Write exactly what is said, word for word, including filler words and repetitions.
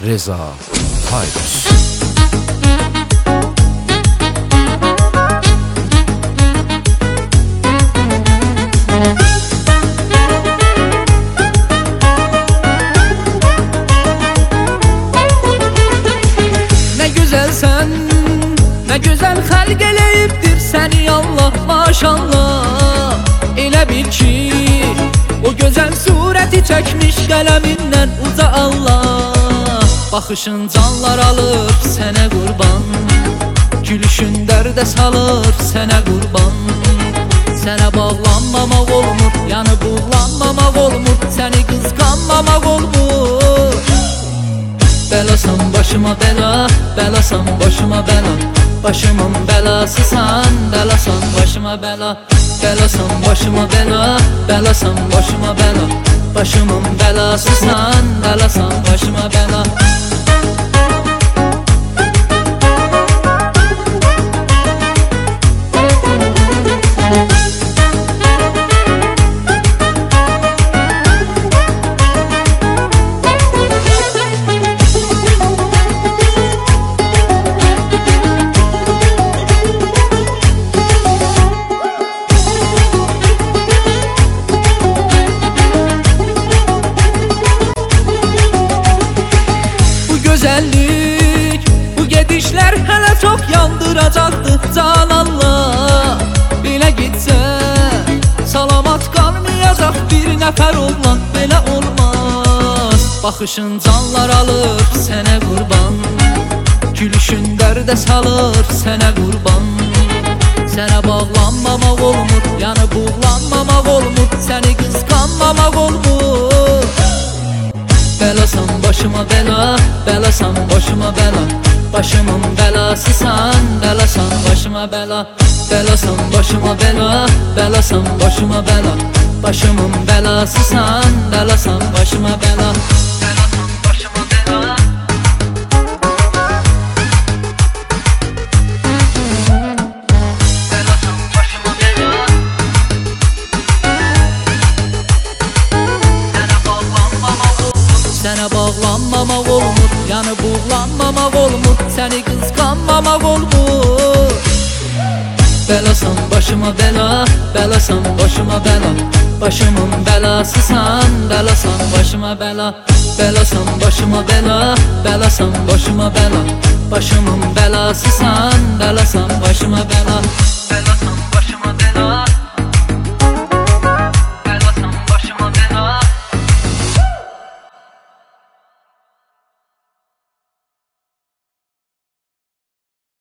Reza Tayfur. Ne güzel sen, ne güzel halq eləyibdir səni Allah maşallah. Elə bil ki, o gözəl surəti çəkmiş qələmindən uca Allah. Baxışın canlar alır sənə qurban, gülüşün dərdə salır sənə qurban. Sənə bağlanmamaq olmur, yanı buğlanmamaq olmur, səni qısqanmamaq olmur. Bəlasan başıma bəla, bəlasan başıma bəla, başımın bəlasısan, bəlasan başıma bəla. Bəlasan başıma bəla, bəlasan başıma bəla, başımın bəlasısan, bəlasan başıma bəla. Güzellik, bu gedişler hele çok yandıracaktı can Allah. Belə gitsə, salamat qalmayacaq bir nəfər olan, belə olmaz. Baxışın canlar alır sənə qurban, gülüşün dərdə salır sənə qurban. Sənə bağlanmamaq olmur, yanı buğlanmamaq olmur, səni qısqanmamaq olmur. Bəlasan başıma bəla, bəlasan başıma bəla, başımın bəlasısan, bəlasan başıma bəla. Bəlasan başıma bəla, bəlasan başıma bəla, başımın bəlasısan, bəlasan başıma bəla. Bəlasan başıma bəla. Sənə bağlanmamaq olmur, yanı buğlanmamaq olmur, səni qısqanmamaq olmur. Bəlasan başıma bəla, bəlasan başıma bəla, başımın bəlasısan, bəlasan başıma bəla. Bəlasan başıma bəla, bəlasan başıma bəla, başımın bəlasısan, bəlasan başıma bəla. Bəlasan